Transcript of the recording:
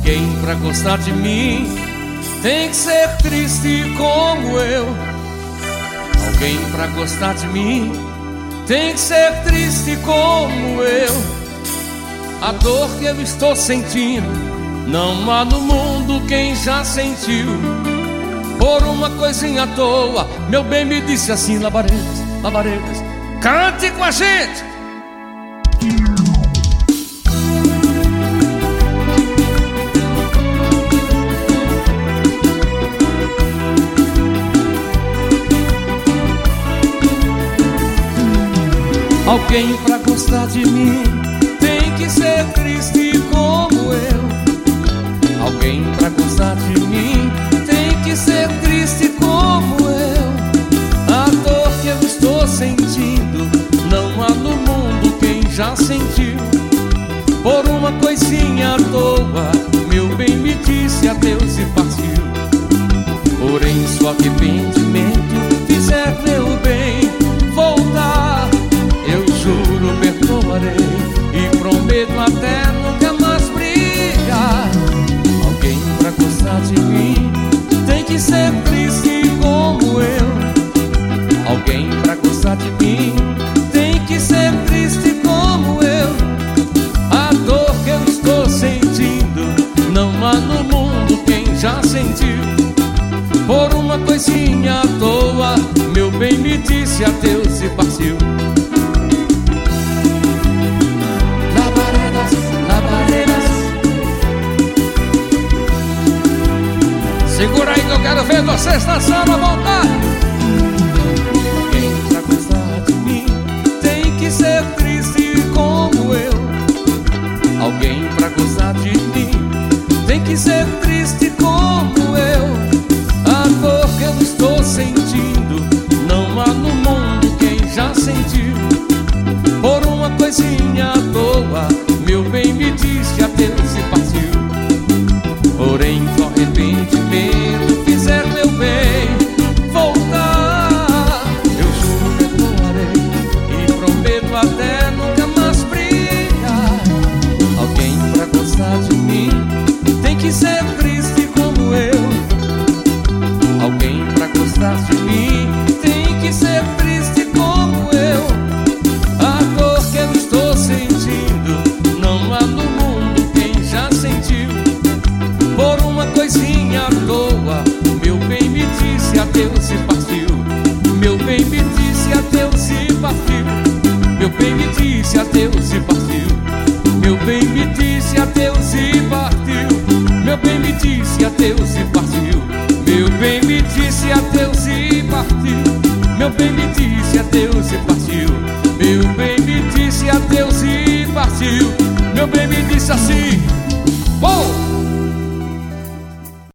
Alguém pra gostar de mim tem que ser triste como eu. Alguém pra gostar de mim tem que ser triste como eu. A dor que eu estou sentindo não há no mundo quem já sentiu. Por uma coisinha à toa, meu bem me disse assim: Labaredas, Labaredas, cante com a gente. Alguém pra gostar de mim tem que ser triste como eu. Alguém pra gostar de mim tem que ser triste como eu. A dor que eu estou sentindo não há no mundo quem já sentiu. Por uma coisinha à toa, meu bem me disse adeus e partiu. Porém, se o arrependimento fizer meu bem voltar, eu juro perdoarei e prometo até nunca mais brigar. Alguém pra gostar de mim tem que ser triste como eu. Alguém pra gostar de mim tem que ser triste como eu. A dor que eu estou sentindo não há no mundo quem já sentiu. Por uma coisinha à toa, meu bem me disse adeus e partiu. Segura aí que eu quero ver vocês dançando à vontade. Alguém pra gostar de mim tem que ser triste como eu. Alguém pra gostar de mim tem que ser triste como eu. A dor que eu estou sentindo não há no mundo quem já sentiu. Por uma coisinha à toa, meu bem me disse adeus e partiu. Porém, se o arrependimento fizer meu bem voltar, eu juro perdoarei e prometo até nunca mais brigar. Alguém pra gostar de mim tem que ser triste como eu. Alguém pra gostar de mim tem que ser triste como eu. A dor que eu estou sentindo não há no mundo quem já sentiu. Por uma coisinha à toa, meu bem me disse adeus e partiu. Meu bem me disse adeus e partiu. Meu bem me disse adeus e partiu. Meu bem me disse adeus e partiu. Meu bem me disse adeus e partiu. Meu bem me disse adeus e partiu. Meu bem me disse adeus e partiu. Meu bem me disse adeus e partiu. Meu bem me disse assim: oh!